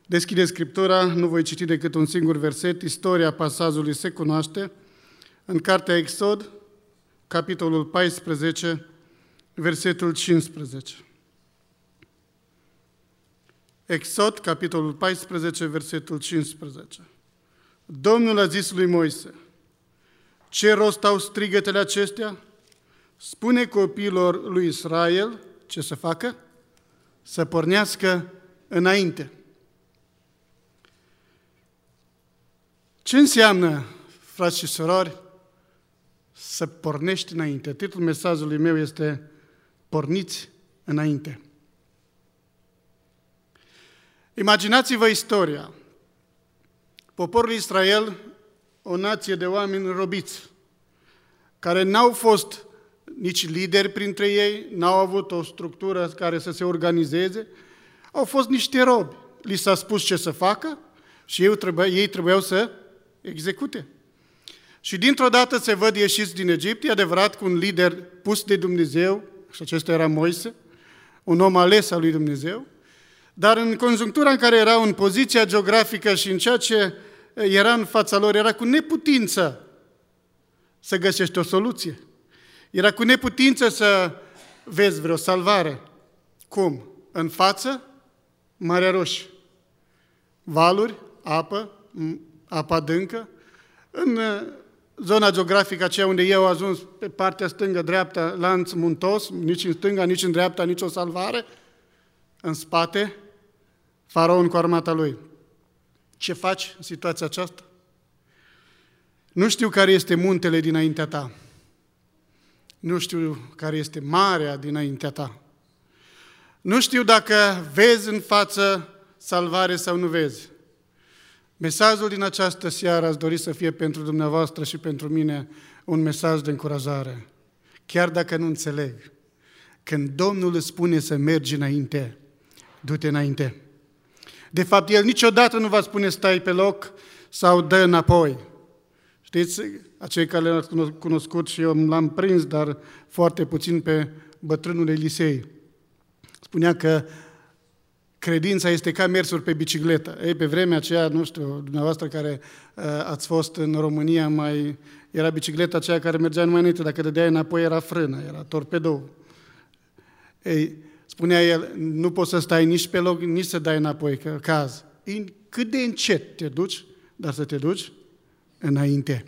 Deschideți Scriptura, nu voi citi decât un singur verset, istoria pasajului se cunoaște, în cartea Exod, capitolul 14, versetul 15. Exod, capitolul 14, versetul 15. Domnul a zis lui Moise: ce rost au strigătele acestea? Spune copiilor lui Israel ce să facă? Să pornească înainte. Ce înseamnă, frați și surori, să pornești înainte? Titlul mesajului meu este Porniți înainte. Imaginați-vă istoria. Poporul Israel, o nație de oameni robiți, care n-au fost nici lideri printre ei, n-au avut o structură care să se organizeze, au fost niște robi. Li s-a spus ce să facă și ei trebuiau să execute. Și dintr-o dată se văd ieșiți din Egipt, e adevărat, cu un lider pus de Dumnezeu, și acesta era Moise, un om ales al lui Dumnezeu, dar în conjunctura în care erau, în poziția geografică și în ceea ce era în fața lor, era cu neputință să găsești o soluție. Era cu neputință să vezi vreo salvare. Cum? În față, Marea Roșie. Valuri, apă adâncă. În zona geografică aceea unde eu am ajuns, pe partea stângă-dreapta, lanț muntos, nici în stânga, nici în dreapta, nici o salvare. În spate, faraon cu armata lui. Ce faci în situația aceasta? Nu știu care este muntele dinaintea ta. Nu știu care este marea dinaintea ta. Nu știu dacă vezi în față salvare sau nu vezi. Mesajul din această seară aș dori să fie pentru dumneavoastră și pentru mine un mesaj de încurajare. Chiar dacă nu înțeleg, când Domnul îți spune să mergi înainte, du-te înainte. De fapt, El niciodată nu va spune stai pe loc sau dă înapoi. Știți, acei care l-ați cunoscut și eu l-am prins, dar foarte puțin pe bătrânul Elisei. Spunea că credința este ca mersul pe bicicletă. Ei, pe vremea aceea, nu știu, dumneavoastră care ați fost în România, era bicicleta aceea care mergea numai înainte, dacă dădeai înapoi era frână, era torpedou. Ei, spunea el, nu poți să stai nici pe loc, nici să dai înapoi, că caz. Cât de încet te duci, dar să te duci înainte.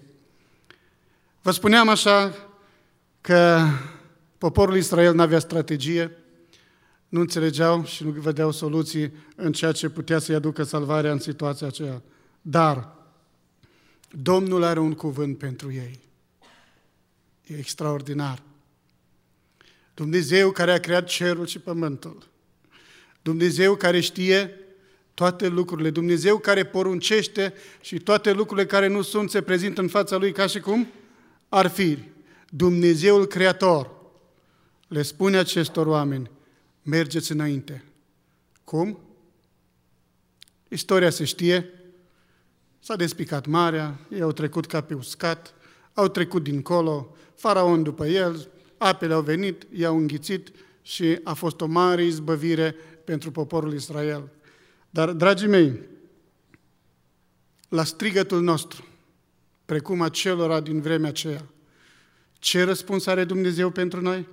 Vă spuneam așa că poporul Israel n-avea strategie, nu înțelegeau și nu vedeau soluții în ceea ce putea să-i aducă salvarea în situația aceea. Dar Domnul are un cuvânt pentru ei. E extraordinar. Dumnezeu care a creat cerul și pământul. Dumnezeu care știe toate lucrurile. Dumnezeu care poruncește și toate lucrurile care nu sunt se prezintă în fața Lui ca și cum ar fi. Dumnezeul Creator le spune acestor oameni: mergeți înainte. Cum? Istoria se știe. S-a despicat marea, ei au trecut ca pe uscat, au trecut dincolo, faraon după el, apele au venit, i-au înghițit și a fost o mare izbăvire pentru poporul Israel. Dar, dragii mei, la strigătul nostru, precum acelora din vremea aceea, ce răspuns are Dumnezeu pentru noi?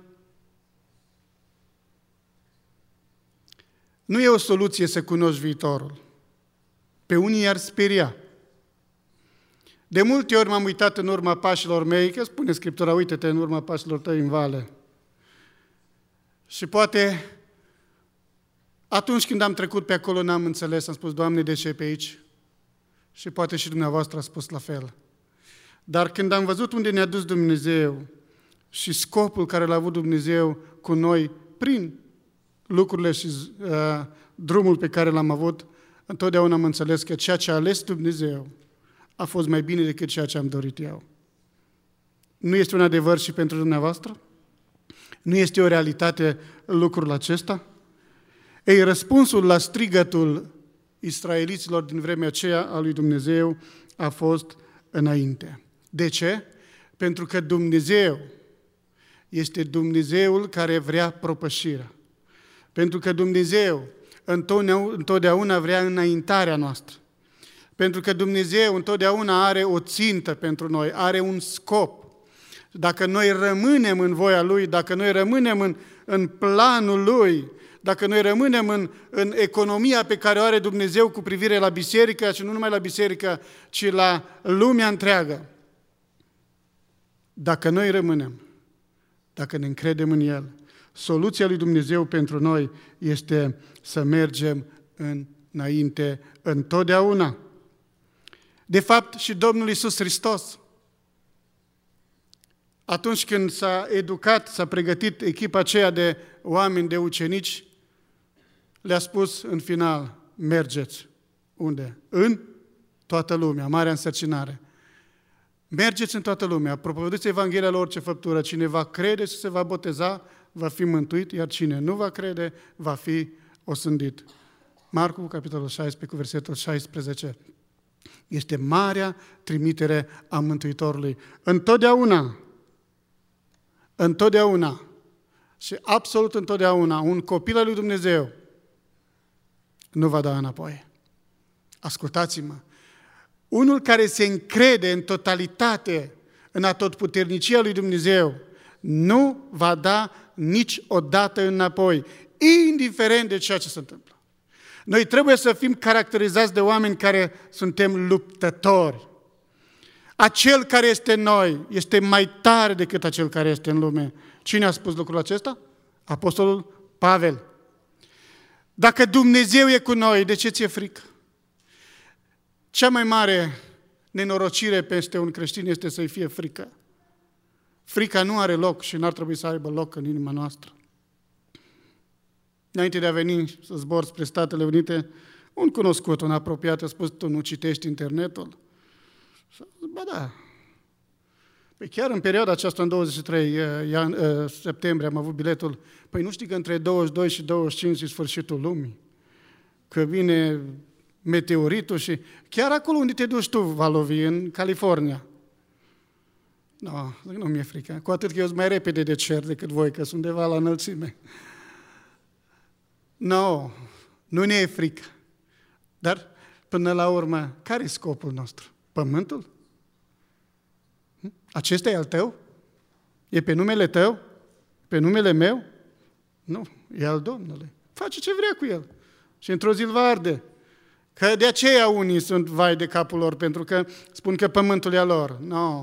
Nu e o soluție să cunoști viitorul. Pe unii i-ar speria. De multe ori m-am uitat în urma pașilor mei, că spune Scriptura, uite-te în urma pașilor tăi în vale. Și poate atunci când am trecut pe acolo n-am înțeles, am spus, Doamne, de ce pe aici? Și poate și dumneavoastră a spus la fel. Dar când am văzut unde ne-a dus Dumnezeu și scopul care l-a avut Dumnezeu cu noi prin lucrurile și drumul pe care l-am avut, întotdeauna am înțeles că ceea ce a ales Dumnezeu a fost mai bine decât ceea ce am dorit eu. Nu este un adevăr și pentru dumneavoastră? Nu este o realitate lucrul acesta? Ei, răspunsul la strigătul israeliților din vremea aceea a lui Dumnezeu a fost înainte. De ce? Pentru că Dumnezeu este Dumnezeul care vrea propășirea. Pentru că Dumnezeu întotdeauna vrea înaintarea noastră. Pentru că Dumnezeu întotdeauna are o țintă pentru noi, are un scop. Dacă noi rămânem în voia Lui, dacă noi rămânem în planul Lui, dacă noi rămânem în economia pe care o are Dumnezeu cu privire la biserică, și nu numai la biserică, ci la lumea întreagă, dacă noi rămânem, dacă ne încredem în El, soluția lui Dumnezeu pentru noi este să mergem înainte întotdeauna. De fapt, și Domnul Iisus Hristos, atunci când s-a educat, s-a pregătit echipa aceea de oameni, de ucenici, le-a spus în final, mergeți. Unde? În toată lumea, marea însărcinare. Mergeți în toată lumea, propovăduiți Evanghelia la orice făptură. Cine va crede și se va boteza, va fi mântuit, iar cine nu va crede, va fi osândit. Marcu, capitolul 16, cu versetul 16. Este marea trimitere a Mântuitorului. Întotdeauna și absolut întotdeauna, un copil al lui Dumnezeu nu va da înapoi. Ascultați-mă! Unul care se încrede în totalitate în atotputernicia lui Dumnezeu nu va da niciodată înapoi, indiferent de ceea ce se întâmplă. Noi trebuie să fim caracterizați de oameni care suntem luptători. Acel care este în noi este mai tare decât acel care este în lume. Cine a spus lucrul acesta? Apostolul Pavel. Dacă Dumnezeu e cu noi, de ce ți-e frică? Cea mai mare nenorocire peste un creștin este să-i fie frică. Frica nu are loc și n-ar trebui să aibă loc în inima noastră. Înainte de a veni să zbor spre Statele Unite, un cunoscut, un apropiat, a spus, tu nu citești internetul? Și a zis, ba da. Păi chiar în perioada aceasta, în 23 septembrie, am avut biletul. Păi nu știi că între 22 și 25 e sfârșitul lumii? Că vine meteoritul și chiar acolo unde te duci tu va lovi, în California. Nu mi-e frică. Cu atât că eu sunt mai repede de cer decât voi, că sunt undeva la înălțime. Nu ne e frică. Dar, până la urmă, care e scopul nostru? Pământul? Acesta e al tău? E pe numele tău? Pe numele meu? Nu, e al Domnului. Face ce vrea cu el. Și într-o zi îl va arde. Că de aceea unii sunt vai de capul lor, pentru că spun că pământul e al lor.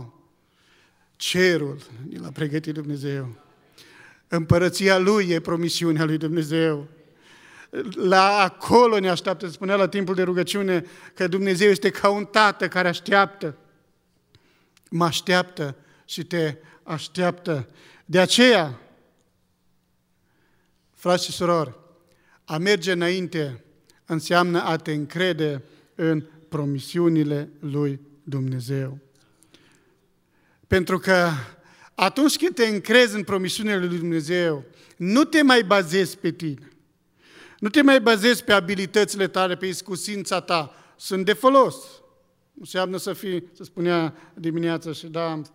Cerul l-a pregătit Dumnezeu. Împărăția Lui e promisiunea lui Dumnezeu. La acolo ne așteaptă, spunea la timpul de rugăciune, că Dumnezeu este ca un tată care așteaptă. Mă așteaptă și te așteaptă. De aceea, frați și surori, a merge înainte înseamnă a te încrede în promisiunile lui Dumnezeu. Pentru că atunci când te încrezi în promisiunile lui Dumnezeu, nu te mai bazezi pe tine. Nu te mai bazezi pe abilitățile tale, pe iscusința ta. Sunt de folos. Înseamnă să fii, se spunea dimineața și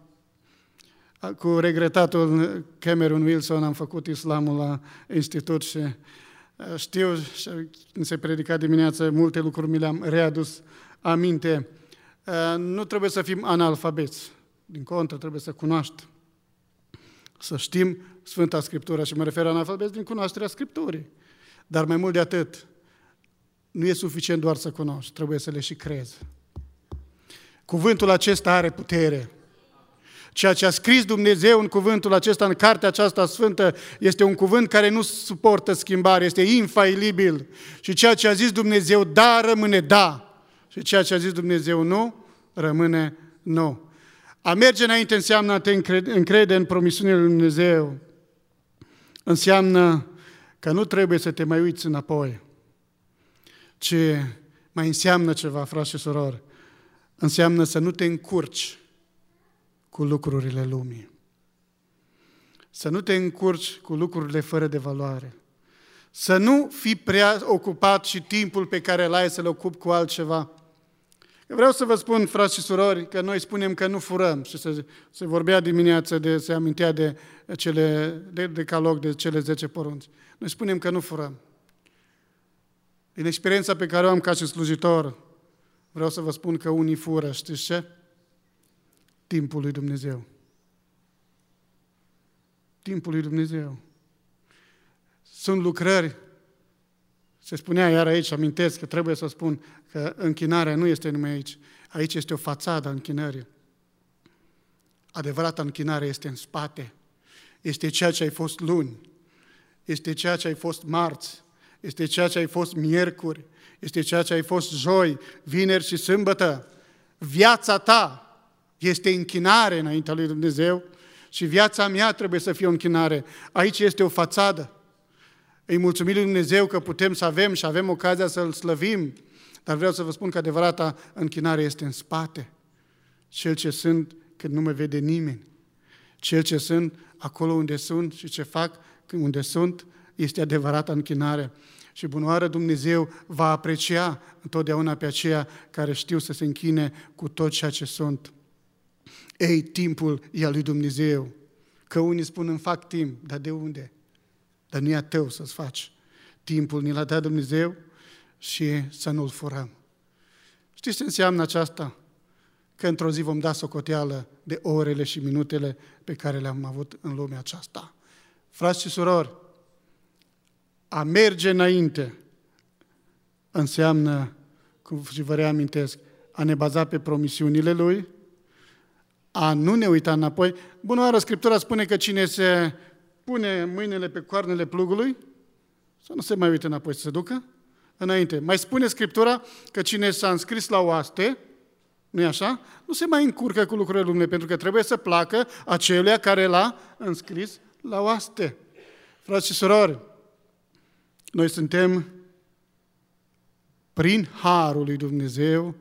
cu regretatul Cameron Wilson am făcut islamul la institut și știu, și când se predica dimineața, multe lucruri mi le-am readus aminte. Nu trebuie să fim analfabeți. Din contră, trebuie să cunoaștem. Să știm Sfânta Scriptură și mă refer la analfabeți din cunoașterea Scripturii. Dar mai mult de atât, nu e suficient doar să cunoști, trebuie să le și crezi. Cuvântul acesta are putere. Ceea ce a scris Dumnezeu în cuvântul acesta, în cartea aceasta sfântă, este un cuvânt care nu suportă schimbare, este infailibil. Și ceea ce a zis Dumnezeu da, rămâne da. Și ceea ce a zis Dumnezeu nu, rămâne nu. A merge înainte înseamnă a te încrede în promisiunile lui Dumnezeu. Înseamnă că nu trebuie să te mai uiți înapoi, ci mai înseamnă ceva, frați și surori. Înseamnă să nu te încurci cu lucrurile lumii. Să nu te încurci cu lucrurile fără de valoare. Să nu fii prea ocupat și timpul pe care îl ai să-l ocupi cu altceva. Eu vreau să vă spun, frați și surori, că noi spunem că nu furăm. Și se vorbea dimineață, se amintea de decalog, de cele 10 porunci. Noi spunem că nu furăm. Din experiența pe care o am ca și slujitor, vreau să vă spun că unii fură, știți ce? Timpul lui Dumnezeu. Timpul lui Dumnezeu. Sunt lucrări, se spunea iar aici, amintesc că trebuie să spun că închinarea nu este numai aici. Aici este o fațadă a închinării. Adevărata închinare este în spate. Este ceea ce ai fost luni. Este ceea ce ai fost marți. Este ceea ce ai fost miercuri. Este ceea ce ai fost joi, vineri și sâmbătă. Viața ta este închinare înaintea lui Dumnezeu și viața mea trebuie să fie o închinare. Aici este o fațadă. Îi mulțumim lui Dumnezeu că putem să avem și avem ocazia să-L slăvim, dar vreau să vă spun că adevărata închinare este în spate. Cel ce sunt când nu mă vede nimeni. Cel ce sunt acolo unde sunt și ce fac unde sunt este adevărata închinare. Și bunoară Dumnezeu va aprecia întotdeauna pe aceia care știu să se închine cu tot ceea ce sunt. Ei, timpul e al lui Dumnezeu. Că unii spun îmi fac timp, dar de unde? Dar nu e a tău să-ți faci. Timpul ni l-a dat Dumnezeu și să nu-l furăm. Știți ce înseamnă aceasta? Că într-o zi vom da socoteală de orele și minutele pe care le-am avut în lumea aceasta. Frați și surori, a merge înainte înseamnă, cum și vă reamintesc, a ne baza pe promisiunile Lui, a nu ne uita înapoi. Bună oară, Scriptura spune că cine se pune mâinile pe coarnele plugului, să nu se mai uite înapoi, să se ducă înainte. Mai spune Scriptura că cine s-a înscris la oaste, nu-i așa? Nu se mai încurcă cu lucrurile lumii, pentru că trebuie să placă aceluia care l-a înscris la oaste. Frați și surori, noi suntem, prin harul lui Dumnezeu,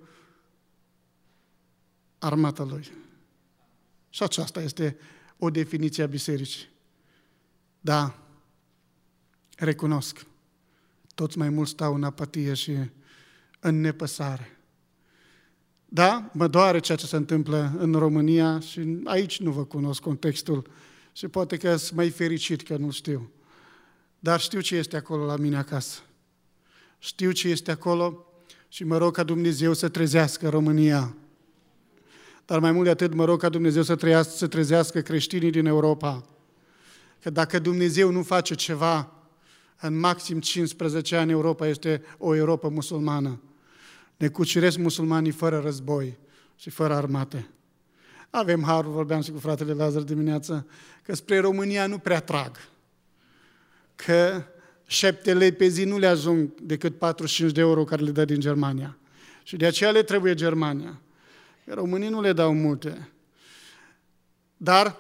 armata Lui. Și aceasta este o definiție a bisericii. Da, recunosc, toți mai mult stau în apatie și în nepăsare. Da, mă doare ceea ce se întâmplă în România și aici nu vă cunosc contextul și poate că sunt mai fericit că nu știu. Dar știu ce este acolo la mine acasă. Știu ce este acolo și mă rog ca Dumnezeu să trezească România. Dar mai mult de atât mă rog ca Dumnezeu să trezească creștinii din Europa. Că dacă Dumnezeu nu face ceva, în maxim 15 ani Europa este o Europa musulmană. Ne cuceresc musulmanii fără război și fără armate. Avem harul, vorbeam și cu fratele Lazar dimineață, că spre România nu prea trag. Că 7 lei pe zi nu le ajung decât 45 de euro care le dă din Germania. Și de aceea le trebuie Germania. Că românii nu le dau multe. Dar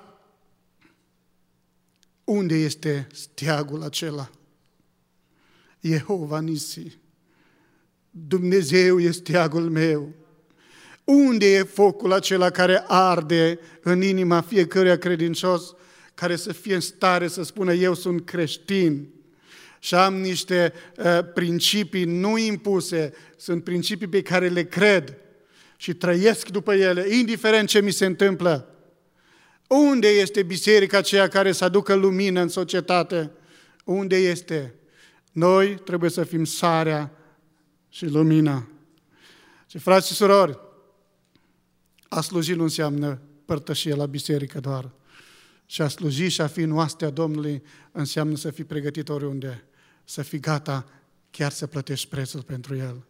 unde este steagul acela? Jehova Nisi. Dumnezeu este steagul meu. Unde e focul acela care arde în inima fiecăruia credincios, care să fie în stare să spună eu sunt creștin și am niște principii nu impuse, sunt principii pe care le cred și trăiesc după ele, indiferent ce mi se întâmplă. Unde este biserica aceea care să aducă lumină în societate? Unde este? Noi trebuie să fim sarea și lumina. Și frați și surori, a sluji nu înseamnă părtășie la biserică doar. Și a sluji și a fi în oastea Domnului înseamnă să fii pregătit oriunde, să fii gata chiar să plătești prețul pentru El.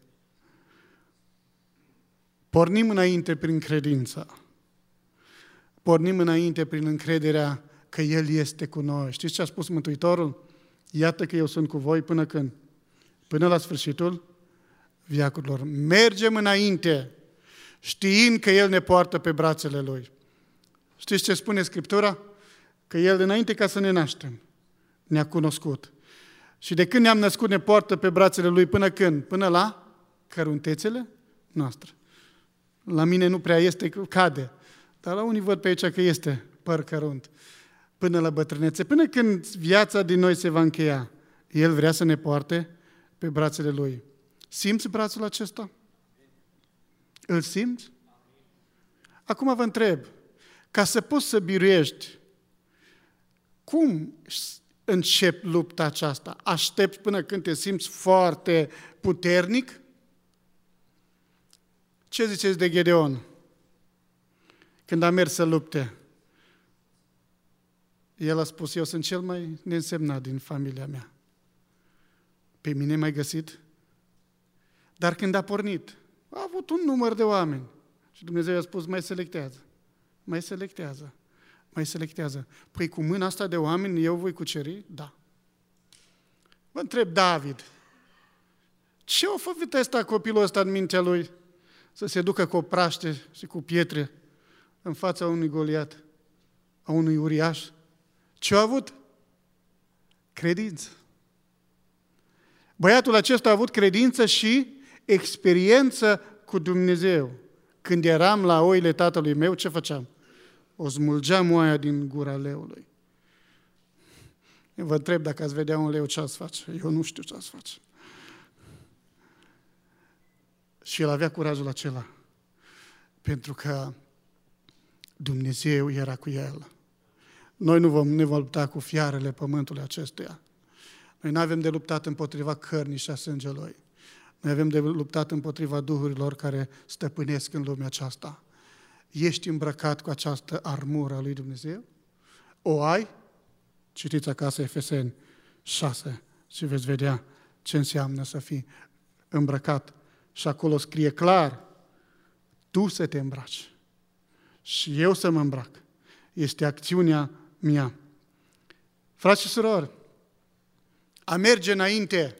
Pornim înainte prin credință. Pornim înainte prin încrederea că El este cu noi. Știți ce a spus Mântuitorul? Iată că eu sunt cu voi până când? Până la sfârșitul veacurilor. Mergem înainte, știind că El ne poartă pe brațele Lui. Știți ce spune Scriptura? Că El, înainte ca să ne naștem, ne-a cunoscut. Și de când ne-am născut, ne poartă pe brațele Lui până când? Până la căruntețele noastre. La mine nu prea este, cade. Dar la unii văd pe aici că este păr cărunt. Până la bătrânețe, până când viața din noi se va încheia. El vrea să ne poarte pe brațele Lui. Simți brațul acesta? Îl simți? Acum vă întreb, ca să poți să biruiești, cum începi lupta aceasta? Aștepți până când te simți foarte puternic? Ce ziceți de Gedeon? Când a mers să lupte, el a spus, eu sunt cel mai neînsemnat din familia mea. Pe mine m-ai găsit? Dar când a pornit, a avut un număr de oameni. Și Dumnezeu i-a spus, mai selectează. Păi cu mâna asta de oameni eu voi cuceri? Da. Vă întreb, David, ce a făcut ăsta copilul ăsta în mintea lui să se ducă cu o praște și cu pietre în fața unui Goliat, a unui uriaș? Ce a avut? Credință. Băiatul acesta a avut credință și experiență cu Dumnezeu. Când eram la oile tatălui meu, ce făceam? O smulgeam oaia din gura leului. Eu vă întreb dacă ați vedea un leu ce ați face. Eu nu știu ce ați face. Și el avea curajul acela. Pentru că Dumnezeu era cu el. Noi ne vom lupta cu fiarele pământului acestuia. Noi nu avem de luptat împotriva cărnii și a sângelui. Noi avem de luptat împotriva duhurilor care stăpânesc în lumea aceasta. Ești îmbrăcat cu această armură a lui Dumnezeu? O ai? Citiți acasă Efeseni 6 și veți vedea ce înseamnă să fii îmbrăcat. Și acolo scrie clar, tu să te îmbraci și eu să mă îmbrac. Este acțiunea mea. Frați și surori, a merge înainte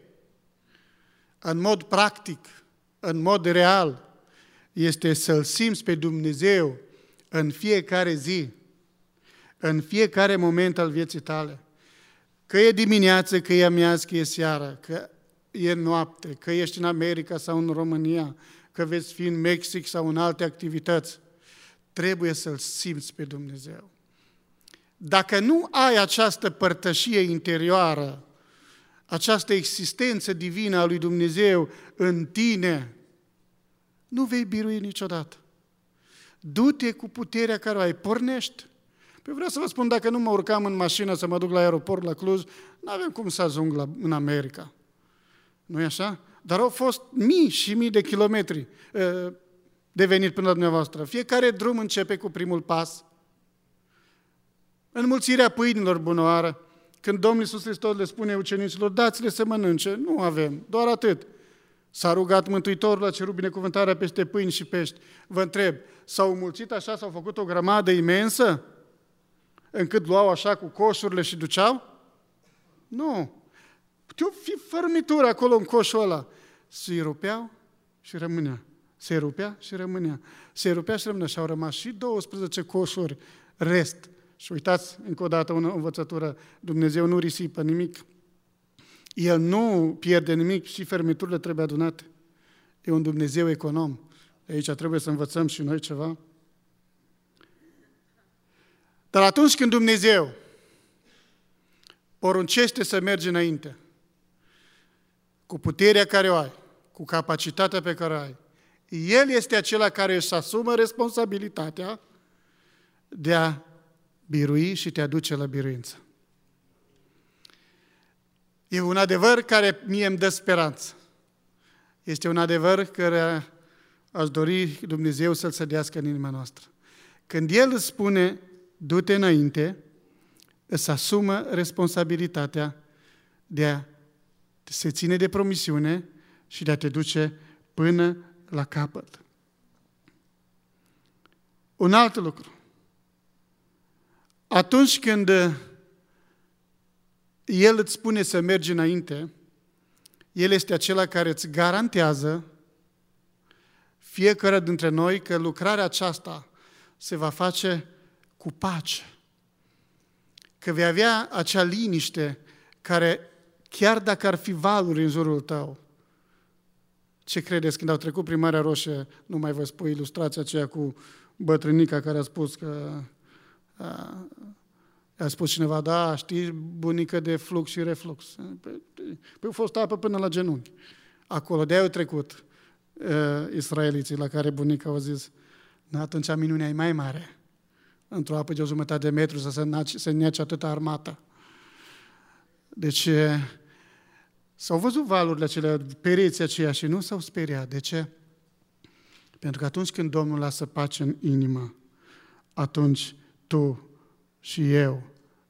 în mod practic, în mod real, este să-L simți pe Dumnezeu în fiecare zi, în fiecare moment al vieții tale. Că e dimineață, că e amiază, că e seară, că e noapte, că ești în America sau în România, că veți fi în Mexic sau în alte activități. Trebuie să-L simți pe Dumnezeu. Dacă nu ai această părtășie interioară, această existență divină a lui Dumnezeu în tine, nu vei birui niciodată. Du-te cu puterea care o ai, pornești. Păi vreau să vă spun, dacă nu mă urcam în mașină să mă duc la aeroport la Cluj, nu avem cum să ajung în America. Nu-i așa? Dar au fost mii și mii de kilometri de venit până la dumneavoastră. Fiecare drum începe cu primul pas. Înmulțirea pâinilor, bunăoară, când Domnul Iisus Hristos le spune ucenicilor, dați-le să mănânce, nu avem, doar atât. S-a rugat Mântuitorul, a cerut binecuvântarea peste pâini și pești. Vă întreb, s-au mulțit așa, s-au făcut o grămadă imensă, încât luau așa cu coșurile și duceau? Nu. Puteau fi fărâmituri acolo în coșul ăla. Se rupeau și rămânea. Se rupea și rămânea. Se rupea și rămânea. Și au rămas și 12 coșuri rest. Și uitați, încă o dată, o învățătură, Dumnezeu nu risipă nimic. El nu pierde nimic și fermiturile trebuie adunate. E un Dumnezeu econom. Aici trebuie să învățăm și noi ceva. Dar atunci când Dumnezeu poruncește să mergi înainte, cu puterea care o ai, cu capacitatea pe care o ai, El este acela care își asumă responsabilitatea de a birui și te aduce la biruință. E un adevăr care mie îmi dă speranță. Este un adevăr care aș dori Dumnezeu să-l sădească în inima noastră. Când El îți spune, du-te înainte, îți asumă responsabilitatea de a se ține de promisiune și de a te duce până la capăt. Un alt lucru. Atunci când El îți spune să mergi înainte, El este acela care îți garantează fiecare dintre noi că lucrarea aceasta se va face cu pace. Că vei avea acea liniște care, chiar dacă ar fi valuri în jurul tău, ce credeți când au trecut prin Marea Roșie, nu mai vă spui ilustrația aceea cu bătrânica care a spus că a spus cineva, da, știi, bunică de flux și reflux. Păi a fost apă până la genunchi. Acolo, de-aia au trecut israeliții la care bunica au zis, atunci minunea e mai mare. Într-o apă de 1,5 metru să se nece atâta armată. Deci s-au văzut valurile acelea, pereții aceia și nu s-au speriat. De ce? Pentru că atunci când Domnul lasă pace în inimă, atunci tu și eu,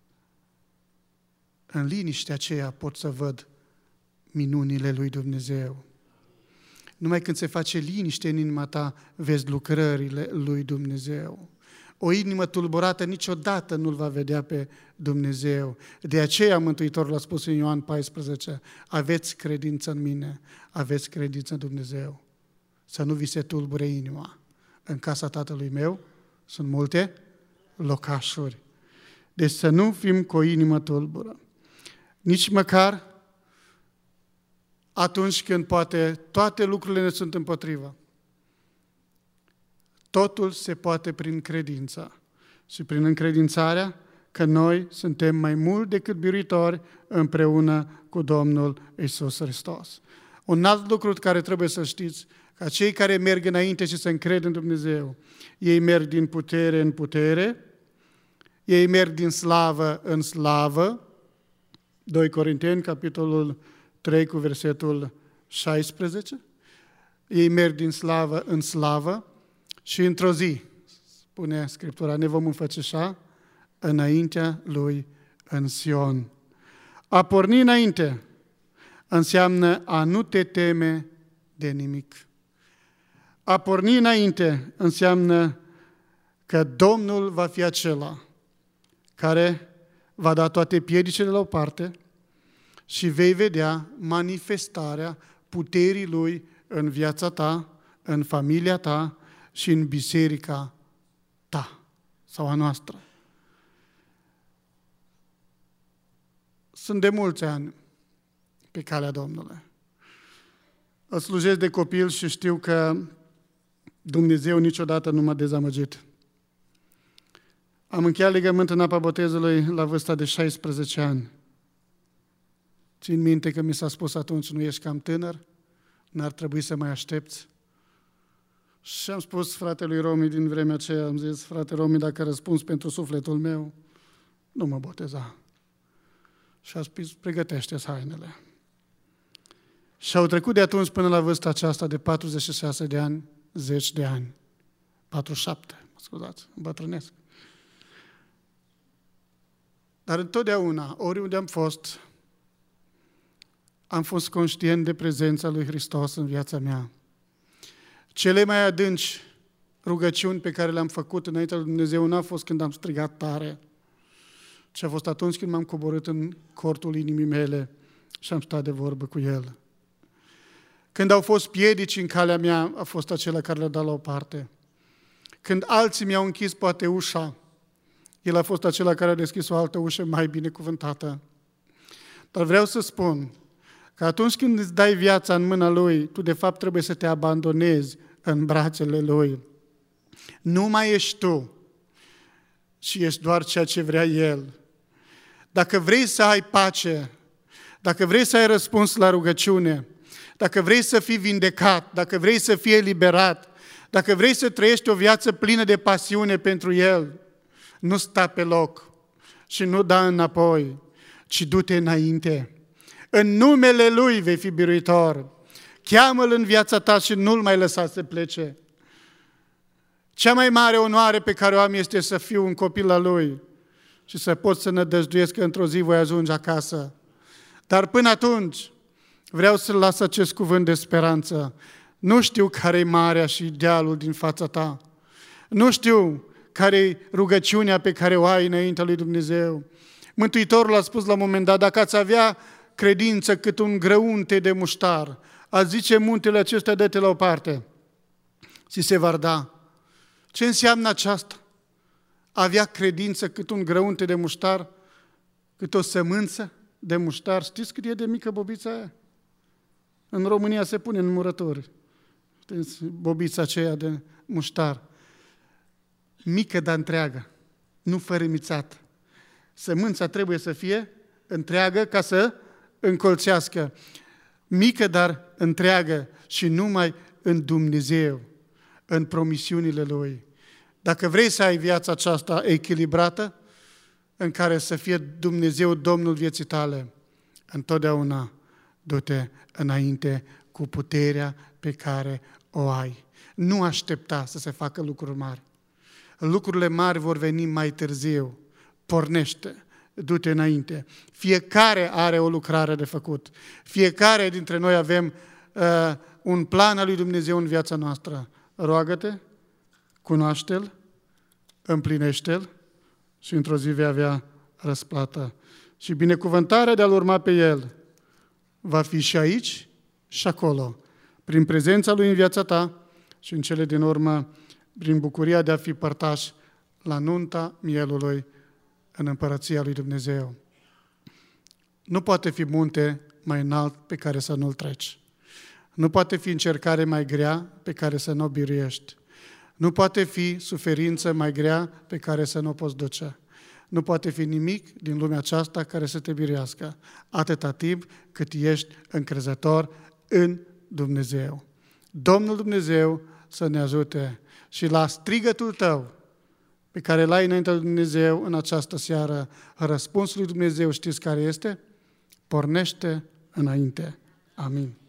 în liniștea aceea pot să văd minunile lui Dumnezeu. Numai când se face liniște în inima ta, vezi lucrările lui Dumnezeu. O inimă tulburată niciodată nu-L va vedea pe Dumnezeu. De aceea Mântuitorul a spus în Ioan 14, aveți credință în mine, aveți credință în Dumnezeu. Să nu vi se tulbure inima. În casa Tatălui meu sunt multe locașuri. Deci să nu fim cu o inimă tulbură. Nici măcar atunci când poate toate lucrurile ne sunt împotriva. Totul se poate prin credință și prin încredințarea că noi suntem mai mult decât biruitori împreună cu Domnul Iisus Hristos. Un alt lucru care trebuie să știți, ca cei care merg înainte și se încred în Dumnezeu, ei merg din putere în putere, ei merg din slavă în slavă. 2 Corinteni, capitolul 3 cu versetul 16. Ei merg din slavă în slavă și într-o zi, spune Scriptura, ne vom înfățișa înaintea Lui în Sion. A porni înainte înseamnă a nu te teme de nimic. A porni înainte înseamnă că Domnul va fi acela care va da toate piedicile la o parte și vei vedea manifestarea puterii Lui în viața ta, în familia ta și în biserica ta sau a noastră. Sunt de mulți ani pe calea Domnului. Îl slujesc de copil și știu că Dumnezeu niciodată nu m-a dezamăgit. Am încheiat legământ în apa botezului la vârsta de 16 ani. Țin minte că mi s-a spus atunci, nu ești cam tânăr? N-ar trebui să mai aștepți? Și am spus fratelui Romi din vremea aceea, am zis, frate Romi, dacă răspunzi pentru sufletul meu, nu mă boteza. Și a spus, pregătește-ți hainele. Și au trecut de atunci până la vârsta aceasta de 46 de ani, 10 de ani. 47, scuzați, îmbătrânesc. Dar întotdeauna, oriunde am fost conștient de prezența lui Hristos în viața mea. Cele mai adânci rugăciuni pe care le-am făcut înaintea lui Dumnezeu n-a fost când am strigat tare, ci a fost atunci când m-am coborât în cortul inimii mele și am stat de vorbă cu El. Când au fost piedici în calea mea, a fost acela care le-a dat la o parte. Când alții mi-au închis poate ușa, El a fost acela care a deschis o altă ușă mai binecuvântată. Dar vreau să spun că atunci când îți dai viața în mâna Lui, tu de fapt trebuie să te abandonezi în brațele Lui. Nu mai ești tu, ci ești doar ceea ce vrea El. Dacă vrei să ai pace, dacă vrei să ai răspuns la rugăciune, dacă vrei să fii vindecat, dacă vrei să fii eliberat, dacă vrei să trăiești o viață plină de pasiune pentru El, nu sta pe loc și nu da înapoi, ci du-te înainte. În numele Lui vei fi biruitor. Cheamă-L în viața ta și nu-L mai lăsa să plece. Cea mai mare onoare pe care o am este să fiu un copil al Lui și să pot să nădăjduiesc că într-o zi voi ajunge acasă. Dar până atunci vreau să-L las acest cuvânt de speranță. Nu știu care-i marea și idealul din fața ta. Nu știu care-i rugăciunea pe care o ai înaintea lui Dumnezeu. Mântuitorul a spus la un moment dat, dacă ați avea credință cât un grăunte de muștar, ați zice muntele acesta, dă-te la o parte și se va da. Ce înseamnă aceasta? Avea credință cât un grăunte de muștar, cât o sămânță de muștar. Știți cât e de mică bobița aia? În România se pune în murături. Știți, bobița aceea de muștar. Mică, dar întreagă, nu fărâmițată. Sămânța trebuie să fie întreagă ca să încolțească. Mică, dar întreagă și numai în Dumnezeu, în promisiunile Lui. Dacă vrei să ai viața aceasta echilibrată, în care să fie Dumnezeu Domnul vieții tale, întotdeauna du-te înainte cu puterea pe care o ai. Nu aștepta să se facă lucruri mari. Lucrurile mari vor veni mai târziu. Pornește, du-te înainte. Fiecare are o lucrare de făcut. Fiecare dintre noi avem un plan al lui Dumnezeu în viața noastră. Roagă-te, cunoaște-L, împlinește-L și într-o zi vei avea răsplată. Și binecuvântarea de a-L urma pe El va fi și aici și acolo, prin prezența Lui în viața ta și în cele din urmă, prin bucuria de a fi părtaș la nunta mielului în împărăția lui Dumnezeu. Nu poate fi munte mai înalt pe care să nu-l treci. Nu poate fi încercare mai grea pe care să nu o biruiești. Nu poate fi suferință mai grea pe care să nu o poți duce. Nu poate fi nimic din lumea aceasta care să te biruiască, atâta timp cât ești încrezător în Dumnezeu. Domnul Dumnezeu să ne ajute și la strigătul tău pe care l-ai înaintea lui Dumnezeu în această seară, răspunsul lui Dumnezeu știți care este? Pornește înainte. Amin.